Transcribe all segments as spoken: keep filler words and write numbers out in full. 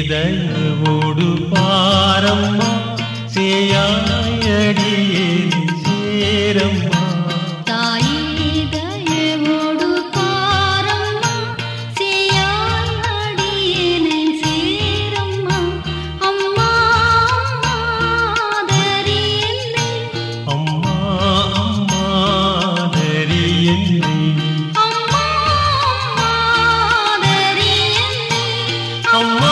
தயவோடு பாரம்மா சேயாயடியே சேரம்மா தாயே தயவோடு பாரம்மா சேயாயடியே சேரம்மா அம்மா மாதரி என்னை அம்மா அம்மா தரி என்னை அம்மா மாதரி என்னை அம்மா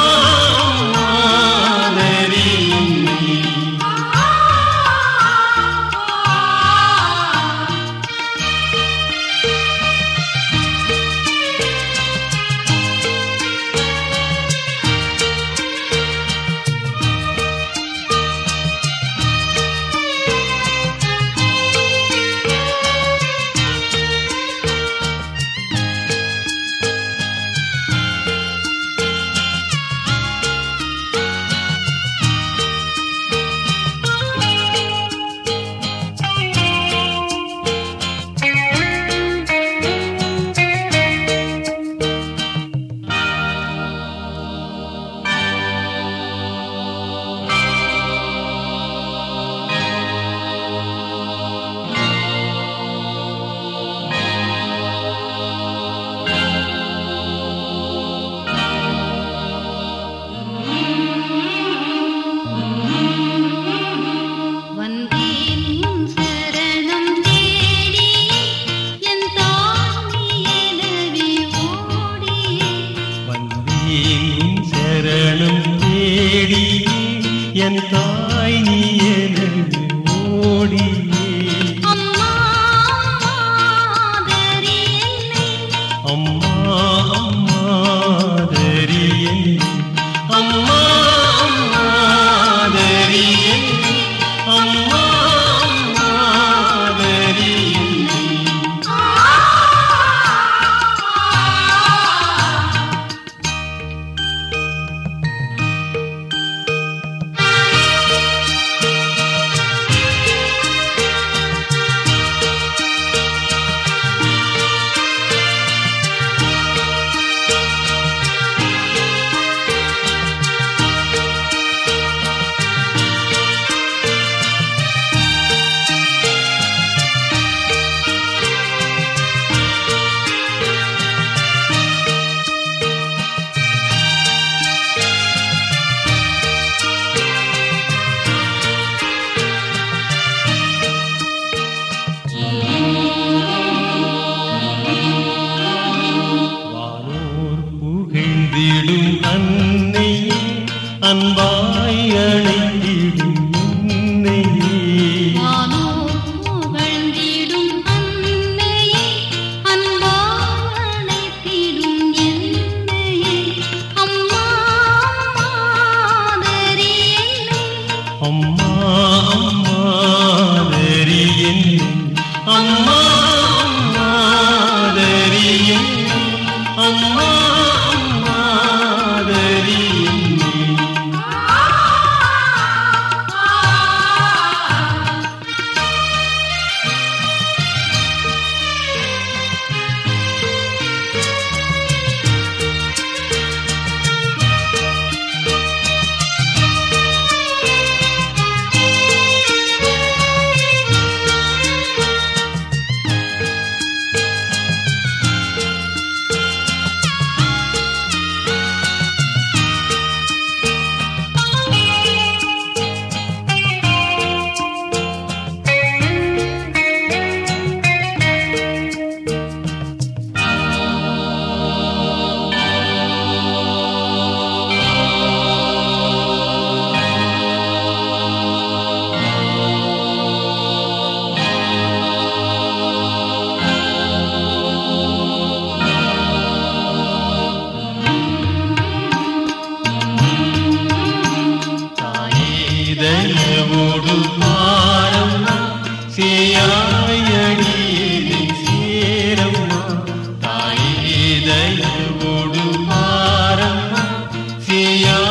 என் தாய் நீ எனக்கு ஓடியே அம்மா மாதரி என்னை அம்மா அம்மா தரி என்னை அம்மா அம்மா தரி என்னை அம்மா அம்மா தரி என்னை அன்னை அன்பாய் அழைத்திடும் என்னையே வானோர் புகழ்ந்திடும் அன்னையே அன்பாய் அழைத்திடும் என்னையே அம்மா மாதரி என்னை அம்மா அம்மா தரி என்னை அம்மா அம்மா தரி என்னை அம்மா தயவோடு பாரம்மா சேயாயடியே சேரம்மா தாயே தயவோடு பாரம்மா சேயா